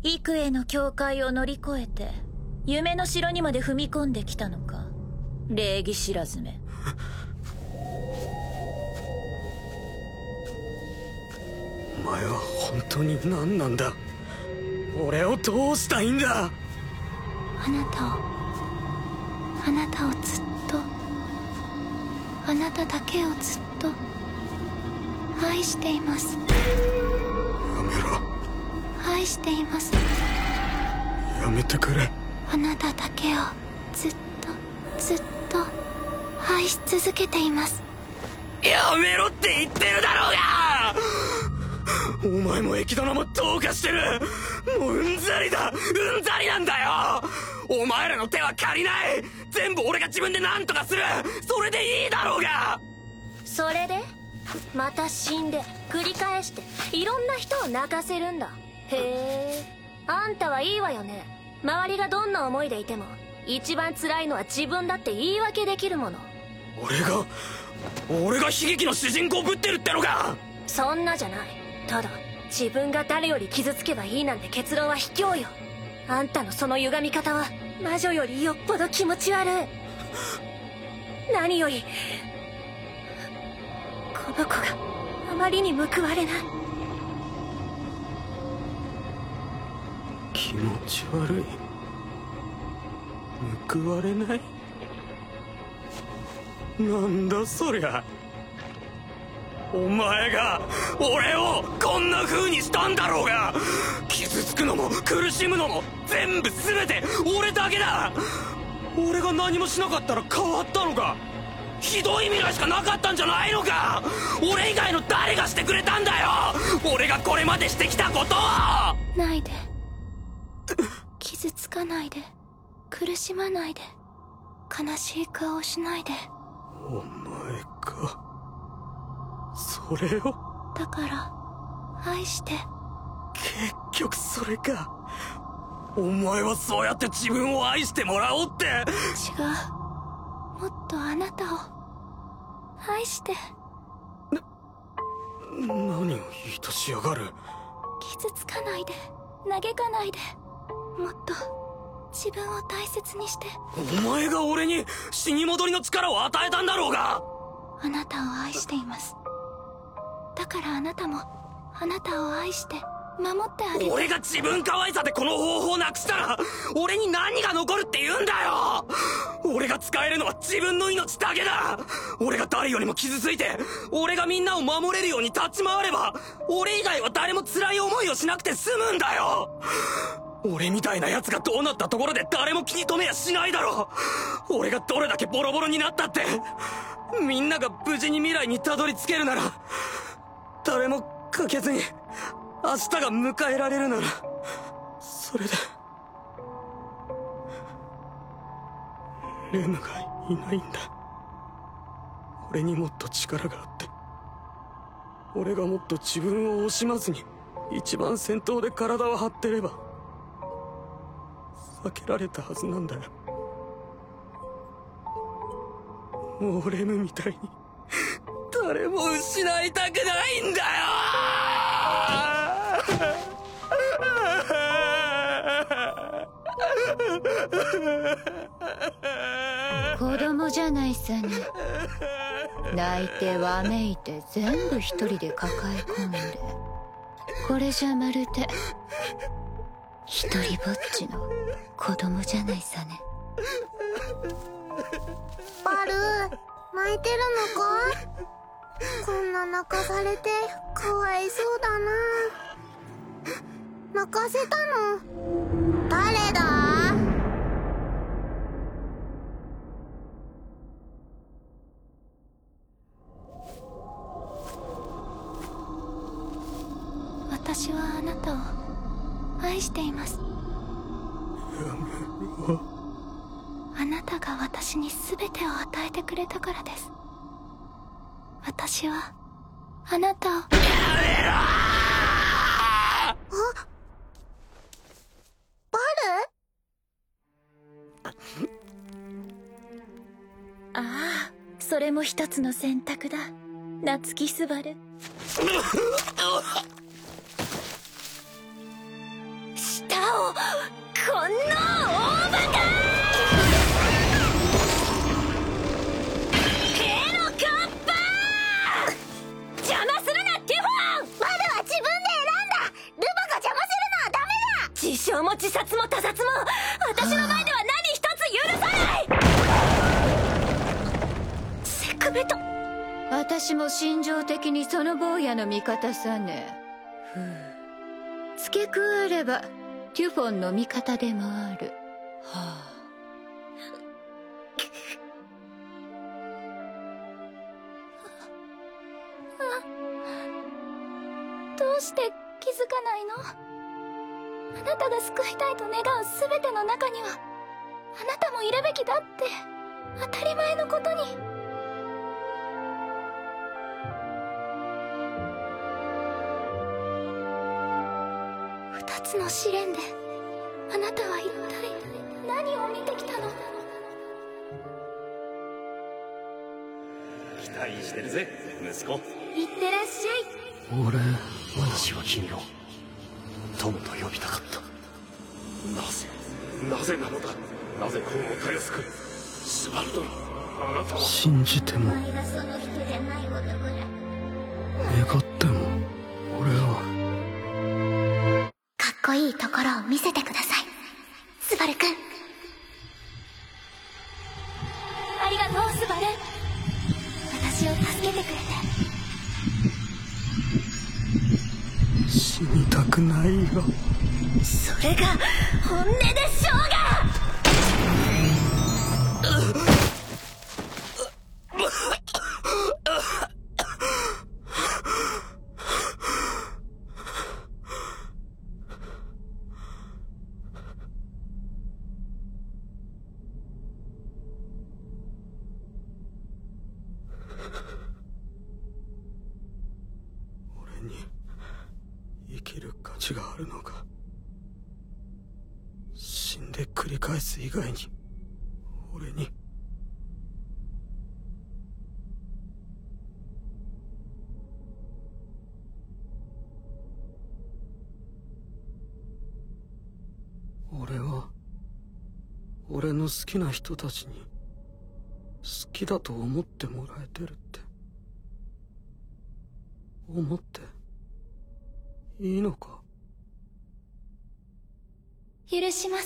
幾重の境界を乗り越えて夢の城にまで踏み込んできたのか、礼儀知らずめ。 お前は本当に何なんだ。俺をどうしたいんだ。 あなたをずっと、あなただけをずっと愛しています。 やめろ。 愛しています。 やめてくれ。 あなただけをずっと愛し続けています。 やめろって言ってるだろうが。お前も液棚もどうかしてる。もううんざりだ。うんざりなんだよ。お前らの手は借りない。全部俺が自分で何とかする。それでいいだろうが。 それでまた死んで繰り返していろんな人を泣かせるんだ。へえ、あんたはいいわよね。周りがどんな思いでいても一番辛いのは自分だって言い訳できるもの。 俺が悲劇の主人公ぶってるってのか。 そんなじゃない。ただ自分が誰より傷つけばいいなんて結論は卑怯よ。あんたのその歪み方は魔女よりよっぽど気持ち悪い。何よりこの子があまりに報われない。 気持ち悪い。報われない。なんだそりゃ。お前が俺をこんな風にしたんだろうが。傷つくのも苦しむのも全て俺だけだ。俺が何もしなかったら変わったのか。ひどい未来しかなかったんじゃないのか。俺以外の誰がしてくれたんだよ。俺がこれまでしてきたことを。 ないで。傷つかないで。苦しまないで。悲しい顔しないで。 お前か。それを。 だから愛して。 結局それか。お前はそうやって自分を愛してもらおうって。違う。 もっとあなたを愛して。 何を言いとしやがる。 傷つかないで。嘆かないで。もっと自分を大切にして。 お前が俺に死に戻りの力を与えたんだろうが。 あなたを愛しています。だからあなたもあなたを愛して守ってあげて。 俺が自分可愛さでこの方法をなくしたら俺に何が残るって言うんだよ。俺が使えるのは自分の命だけだ。俺が誰よりも傷ついて俺がみんなを守れるように立ち回れば俺以外は誰も辛い思いをしなくて済むんだよ。俺みたいな奴がどうなったところで誰も気に留めやしないだろう。俺がどれだけボロボロになったってみんなが無事に未来にたどり着けるなら、誰も欠けずに明日が迎えられるならそれで。レムがいないんだ。俺にもっと力があって俺がもっと自分を惜しまずに一番先頭で体を張ってれば避けられたはずなんだよ。もうレムみたいに誰も失いたくないんだよ。 子供じゃないさね。泣いてわめいて全部一人で抱え込んで、これじゃまるで一人ぼっちの子供じゃないさね。 バル泣いてるのか。こんな泣かされてかわいそうだな。泣かせたの誰だ。 私はあなたを愛しています。あなたが私に全てを与えてくれたからです。私はあなたを。やめろ。 あ、バル。 ああ、それも一つの選択だ、夏木すばる。したこんな大バカ！ヘロカッパー！邪魔するなティフォン！ ワルは自分で選んだ。ルバが邪魔するのはダメだ。 自傷も自殺も他殺も私の前では何一つ許さない！セクメト。 私も心情的にその坊やの味方さね。付け加えればテュフォンの味方でもある。はあ。 どうして気づかないの？あなたが救いたいと願う全ての中にはあなたもいるべきだって当たり前のことに。二つの試練であなたは一体何を見てきたの？ 期待してるぜ息子。 いってらっしゃい。 私は君を友と呼びたかった。なぜなのだ。なぜこうたやすく。スバルドン、あなたは信じてもお前がその人じゃない男だ。 願っても俺は。 かっこいいところを見せてください、スバルくん。 ありがとうスバル。私を助けてくれて。 死にたくないよ。 それが本音でしょうが！ 俺に生きる価値があるのか。死んで繰り返す以外に俺に。俺は俺の好きな人たちに好きだと思ってもらえてるって思っていいのか。 許します。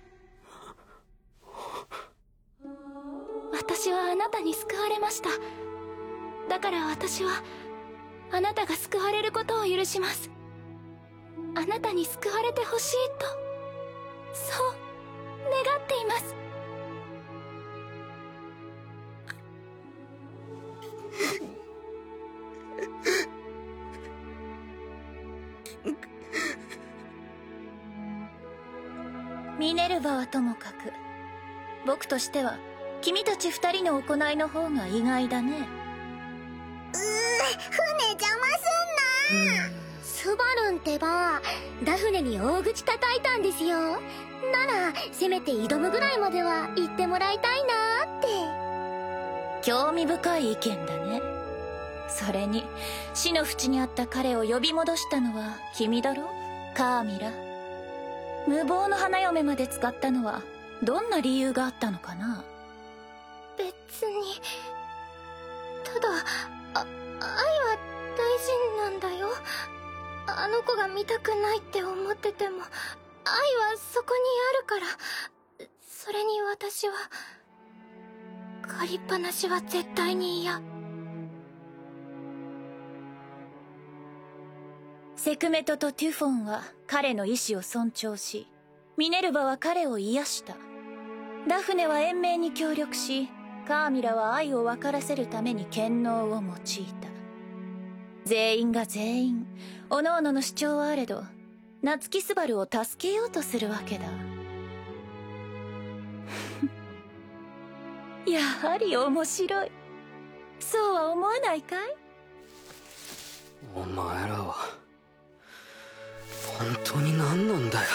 私はあなたに救われました。だから私はあなたが救われることを許します。あなたに救われてほしいと、そう願っています。 ミネルヴァはともかく、僕としては君たち二人の行いの方が意外だね。 船邪魔すんな。スバルンってばダフネに大口叩いたんですよ。ならせめて挑むぐらいまでは言ってもらいたいなって。 興味深い意見だね。それに死の淵にあった彼を呼び戻したのは君だろ、カーミラ。無謀の花嫁まで使ったのはどんな理由があったのかな。 別に、ただ愛は大事なんだよ。あの子が見たくないって思ってても愛はそこにあるから。それに私は借りっぱなしは絶対に嫌。 セクメトとテュフォンは彼の意志を尊重し、ミネルヴァは彼を癒した。ダフネは延命に協力し、カーミラは愛を分からせるために権能を用いた。全員が全員各々の主張はあれど、ナツキスバルを助けようとするわけだ。やはり面白い。そうは思わないかい？ お前らは本当に何なんだよ。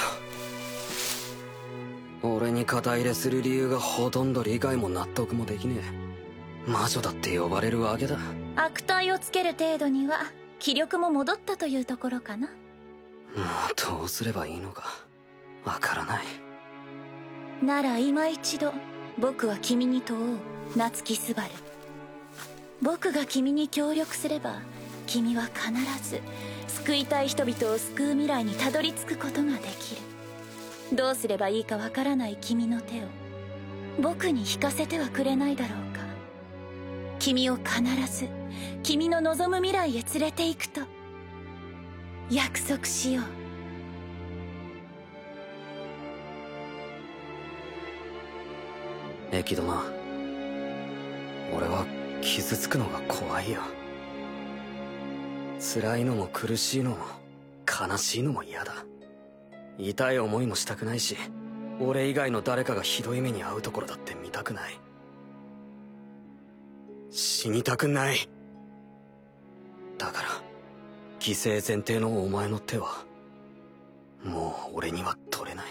俺に肩入れする理由がほとんど理解も納得もできねえ。魔女だって呼ばれるわけだ。 悪態をつける程度には気力も戻ったというところかな。 もうどうすればいいのか。 わからない。 なら今一度僕は君に問おう、夏木昴。僕が君に協力すれば君は必ず救いたい人々を救う未来にたどり着くことができる。どうすればいいかわからない君の手を僕に引かせてはくれないだろうか。君を必ず君の望む未来へ連れて行くと約束しよう。 エキドナ、俺は傷つくのが怖いよ。辛いのも苦しいのも悲しいのも嫌だ。痛い思いもしたくないし、俺以外の誰かがひどい目に遭うところだって見たくない。死にたくない。だから犠牲前提のお前の手はもう俺には取れない。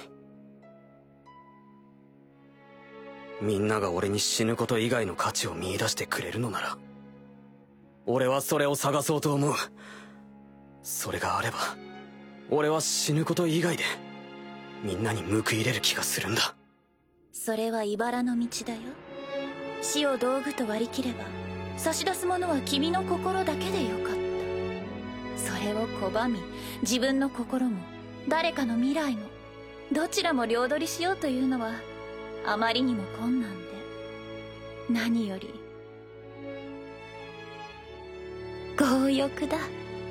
みんなが俺に死ぬこと以外の価値を見出してくれるのなら俺はそれを探そうと思う。それがあれば俺は死ぬこと以外でみんなに報い入れる気がするんだ。 それは茨の道だよ。死を道具と割り切れば差し出すものは君の心だけでよかった。それを拒み自分の心も誰かの未来もどちらも両取りしようというのはあまりにも困難で、何より強欲だ。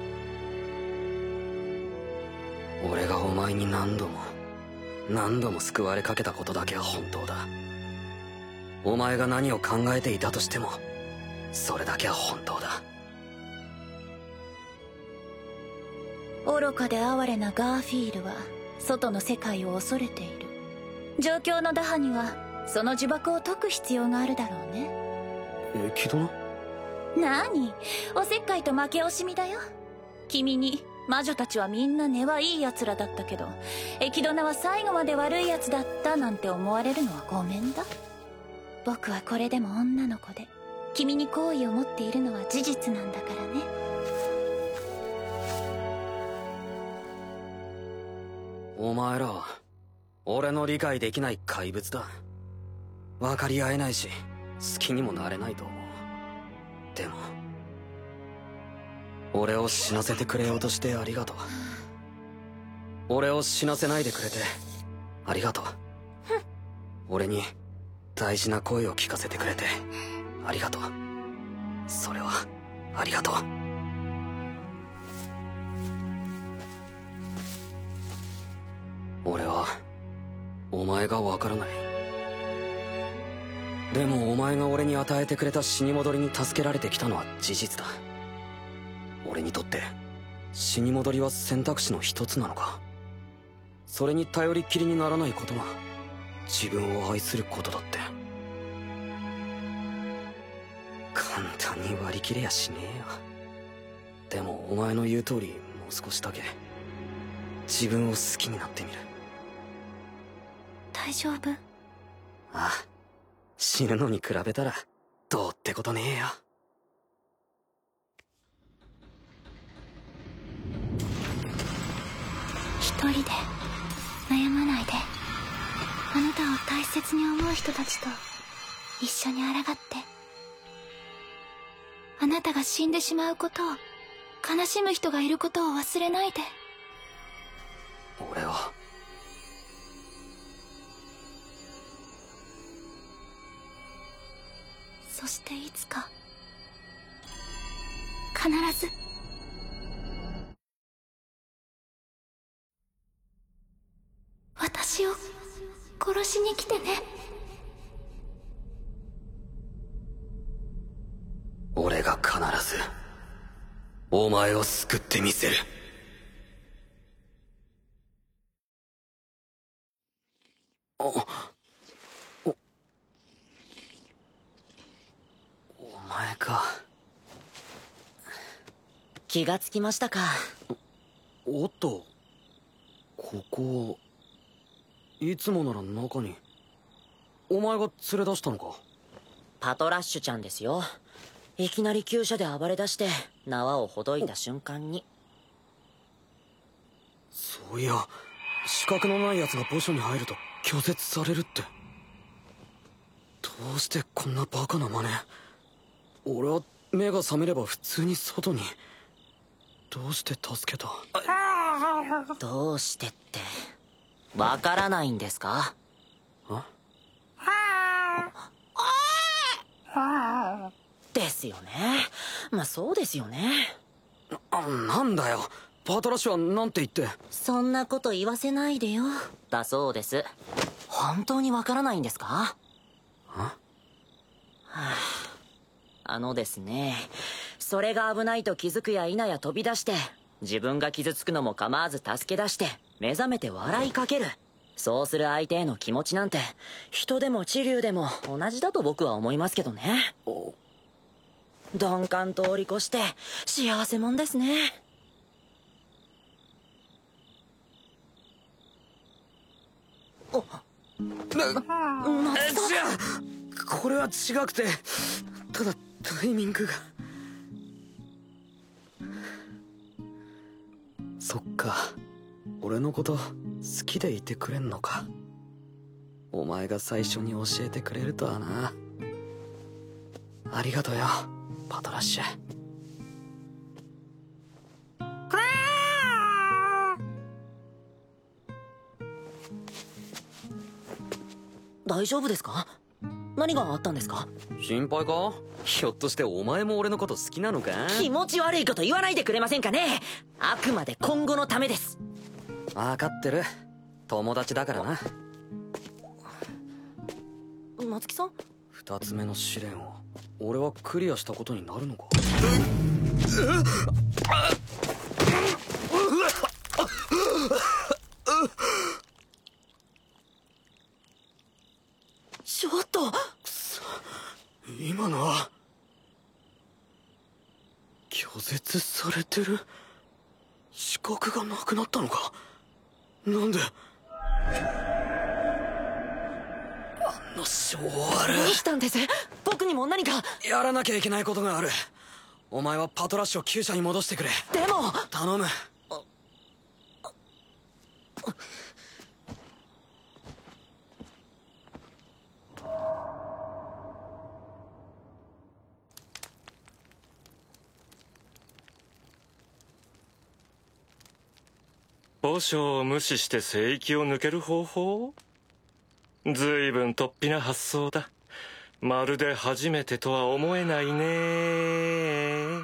俺がお前に何度も救われかけたことだけは本当だ。お前が何を考えていたとしてもそれだけは本当だ。 愚かで哀れなガーフィールは外の世界を恐れている。状況の打破にはその呪縛を解く必要があるだろうね。 エキドナ？ 何、おせっかいと負け惜しみだよ。君に魔女たちはみんな根はいい奴らだったけどエキドナは最後まで悪い奴だったなんて思われるのはごめんだ。僕はこれでも女の子で君に好意を持っているのは事実なんだからね。 お前らは俺の理解できない怪物だ。分かり合えないし好きにもなれないと思う。でも俺を死なせてくれようとしてありがとう。俺を死なせないでくれてありがとう。俺に大事な声を聞かせてくれてありがとう。それはありがとう。俺はお前がわからない。でもお前が俺に与えてくれた死に戻りに助けられてきたのは事実だ。俺にとって死に戻りは選択肢の一つなのか。それに頼りっきりにならないことが自分を愛することだって。簡単に割り切れやしねえよ。でもお前の言う通りもう少しだけ自分を好きになってみる。 大丈夫？ ああ、死ぬのに比べたらどうってことねえよ。 一人で悩まないで、あなたを大切に思う人たちと一緒に抗って、あなたが死んでしまうことを、悲しむ人がいることを忘れないで。 俺はそしていつか必ず私を殺しに来てね。 俺が必ずお前を救ってみせる。お前か。 気がつきましたか。 おっと、ここはいつもなら中に。お前が連れ出したのか。 パトラッシュちゃんですよ。いきなり厩舎で暴れ出して縄をほどいた瞬間に。 そういや資格のない奴が墓所に入ると拒絶されるって。どうしてこんなバカな真似。俺は目が覚めれば普通に外に。どうして助けた？ どうしてってわからないんですか？ですよね。まあそうですよね。 なんだよ、パトラッシュはなんて言って。 そんなこと言わせないでよ。だそうです。本当にわからないんですか？ですね、それが危ないと気づくや否や飛び出して、自分が傷つくのも構わず助け出して目覚めて笑いかける。そうする相手への気持ちなんて人でも地竜でも同じだと僕は思いますけどね。鈍感通り越して幸せもんですね。 これは違くて、ただタイミングが。そっか、俺のこと好きでいてくれんのか。お前が最初に教えてくれるとはな。ありがとよ、パトラッシュ。 大丈夫ですか？何があったんですか？ 心配か？ひょっとしてお前も俺のこと好きなのか？ 気持ち悪いこと言わないでくれませんかね。あくまで今後のためです。 分かってる、友達だからな。 松木さん、 二つ目の試練を俺はクリアしたことになるのか？ ちょっと今のは拒絶されてる？資格がなくなったのか？なんで？あの性悪い。 どうしたんです？僕にも何か。 やらなきゃいけないことがある。お前はパトラッシュを厩舎に戻してくれ。 でも頼む。 墓所を無視して聖域を抜ける方法？ずいぶん突飛な発想だ。まるで初めてとは思えないね。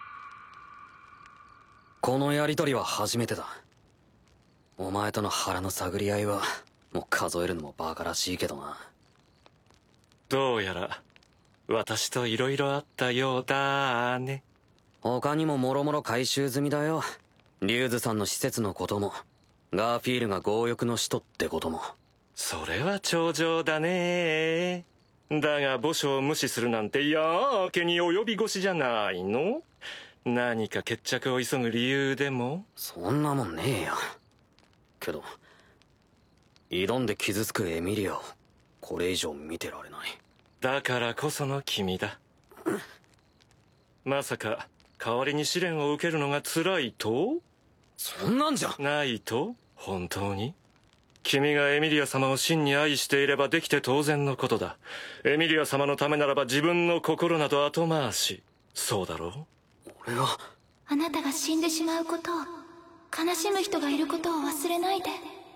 このやりとりは初めてだ。お前との腹の探り合いはもう数えるのもバカらしいけどな。 どうやら私と色々あったようだね。 他にももろもろ回収済みだよ。リューズさんの施設のことも、ガーフィールが強欲の使徒ってことも。 それは重々だね。だが墓所を無視するなんてやけに及び腰じゃないの？何か決着を急ぐ理由でも？ そんなもんねえよ。けど挑んで傷つくエミリアをこれ以上見てられない。 だからこその君だ。まさか代わりに試練を受けるのが辛いと？ そんなんじゃないと？本当に？君がエミリア様を真に愛していればできて当然のことだ。エミリア様のためならば自分の心など後回し。そうだろう？ 俺はあなたが死んでしまうことを、悲しむ人がいることを忘れないで。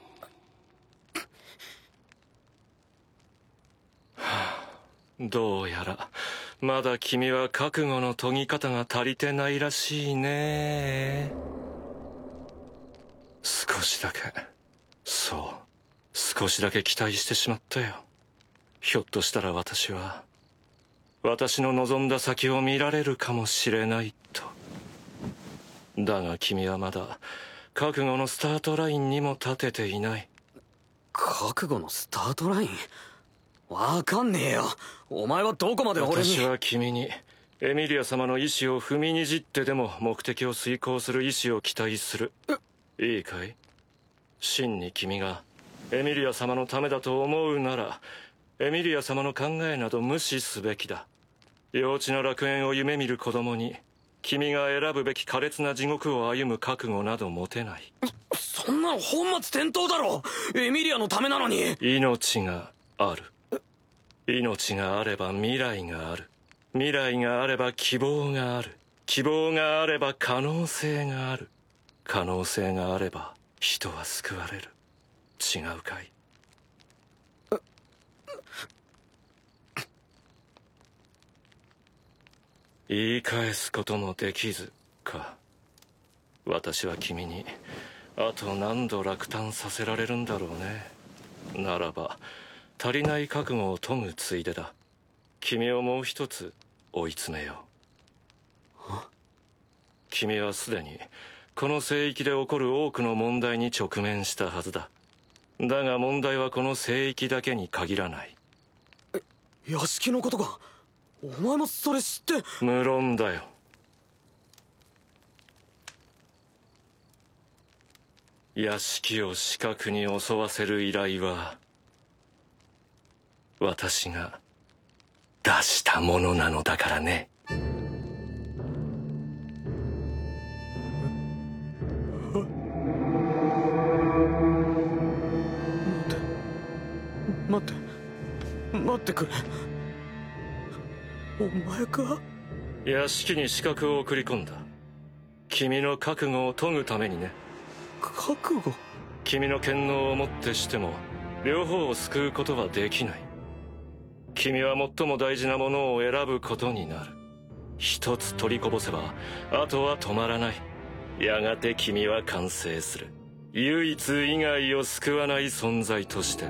どうやらまだ君は覚悟の研ぎ方が足りてないらしいね。少しだけ、そう少しだけ期待してしまったよ。ひょっとしたら私は私の望んだ先を見られるかもしれないと。だが君はまだ覚悟のスタートラインにも立てていない。 覚悟のスタートライン？わかんねえよ。お前はどこまで俺に。 私は君にエミリア様の意志を踏みにじってでも目的を遂行する意志を期待する。いいかい？真に君がエミリア様のためだと思うなら、エミリア様の考えなど無視すべきだ。幼稚な楽園を夢見る子供に君が選ぶべき苛烈な地獄を歩む覚悟など持てない。 そそんなの本末転倒だろ。エミリアのためなのに。 命がある。命があれば未来がある。未来があれば希望がある。希望があれば可能性がある。可能性があれば人は救われる。違うかい？言い返すこともできずか。私は君にあと何度落胆させられるんだろうね。ならば足りない覚悟を研ぐついでだ。君をもう一つ追い詰めよう。君はすでにこの聖域で起こる多くの問題に直面したはずだ。だが問題はこの聖域だけに限らない。 屋敷のことか。お前もそれ知って。 無論だよ。屋敷を死角に襲わせる依頼は私が出したものなのだからね。 待ってくれ。お前か？ 屋敷に刺客を送り込んだ。君の覚悟を研ぐためにね。 覚悟？ 君の権能をもってしても両方を救うことはできない。君は最も大事なものを選ぶことになる。一つ取りこぼせばあとは止まらない。やがて君は完成する。唯一以外を救わない存在として。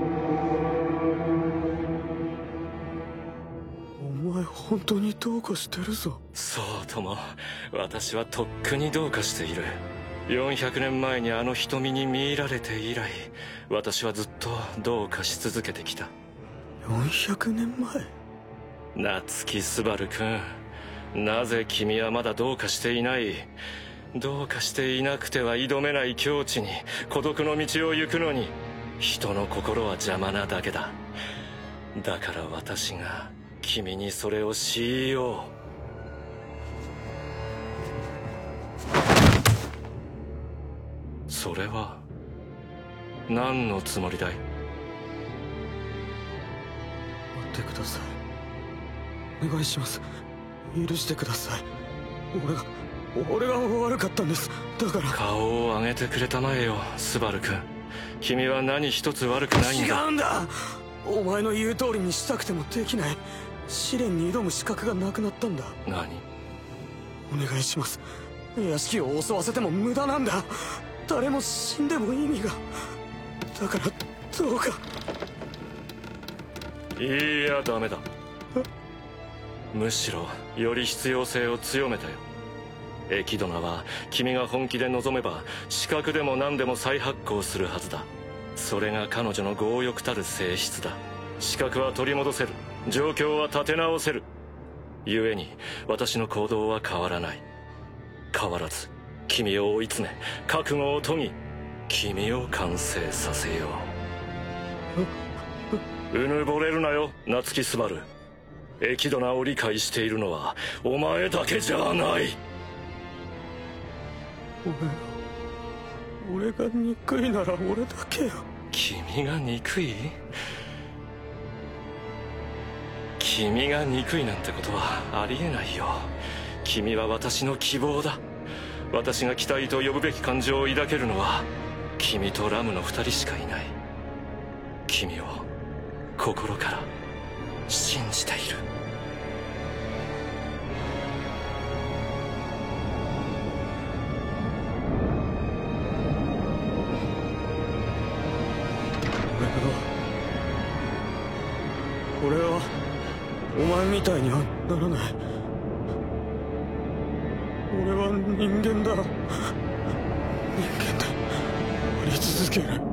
お前本当にどうかしてるぞ。 そうとも、私はとっくにどうかしている。400年前にあの瞳に見入られて以来、私はずっとどうかし続けてきた。 400年前？ 夏木スバル君、なぜ君はまだどうかしていない？どうかしていなくては挑めない境地に孤独の道を行くのに、人の心は邪魔なだけだ。だから私が君にそれを強いよう。それは何のつもりだい？ 待ってください。お願いします。許してください。俺が悪かったんです。だから。 顔を上げてくれたまえよ、スバル君。君は何一つ悪くないんだ。 違うんだ。お前の言う通りにしたくてもできない。試練に挑む資格がなくなったんだ。 何？ お願いします。屋敷を襲わせても無駄なんだ。誰も死んでも意味が。だからどうか。 いや、ダメだ。むしろより必要性を強めたよ。エキドナは君が本気で望めば資格でも何でも再発行するはずだ。それが彼女の強欲たる性質だ。資格は取り戻せる。状況は立て直せる。故に私の行動は変わらない。変わらず君を追い詰め覚悟を研ぎ君を完成させよう。うぬぼれるなよ、夏木スバル。エキドナを理解しているのはお前だけじゃない。 俺が憎いなら俺だけよ。 君が憎い？君が憎いなんてことはありえないよ。君は私の希望だ。私が期待と呼ぶべき感情を抱けるのは君とラムの2人しかいない。君を心から信じている。 俺はお前みたいにはならない。俺は人間だ。人間であり続ける。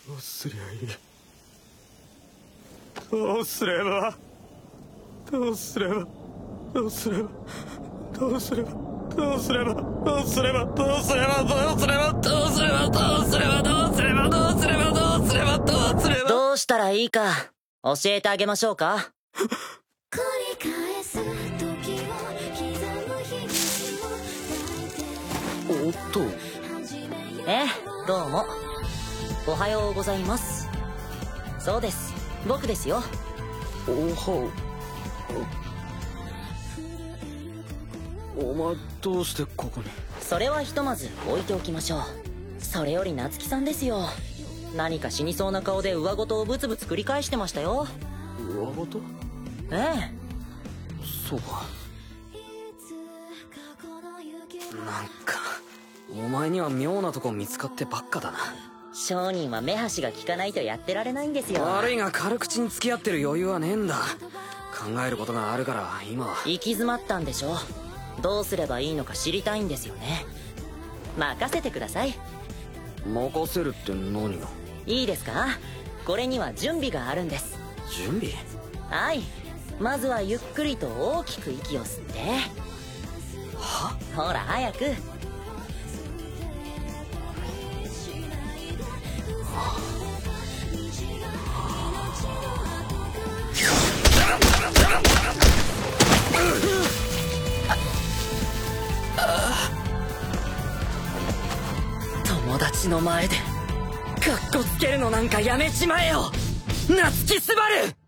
どうすりゃいい。 どうすればどうすればどうすればどうすればどうすればどうすればどうすればどうすればどうすればどうすればどうすればどうすればどうすればどうすればどうしたらいいか教えてあげましょうか。 おっと。 どうも。おはようございます。そうです、僕ですよ。 お前どうしてここに。 それはひとまず置いておきましょう。それより夏希さんですよ。何か死にそうな顔で上事をブツブツ繰り返してましたよ。 上事？ ええ。 そうか。なんかお前には妙なとこ見つかってばっかだな。 商人は目端が利かないとやってられないんですよ。 悪いが軽口に付き合ってる余裕はねえんだ。考えることがあるから今は。 行き詰まったんでしょ。どうすればいいのか知りたいんですよね。任せてください。 任せるって何が。 いいですか、これには準備があるんです。 準備？ はい、まずはゆっくりと大きく息を吸って。 は？ ほら早く。友達の前でカッコつけるのなんかやめちまえよ、夏希すばる。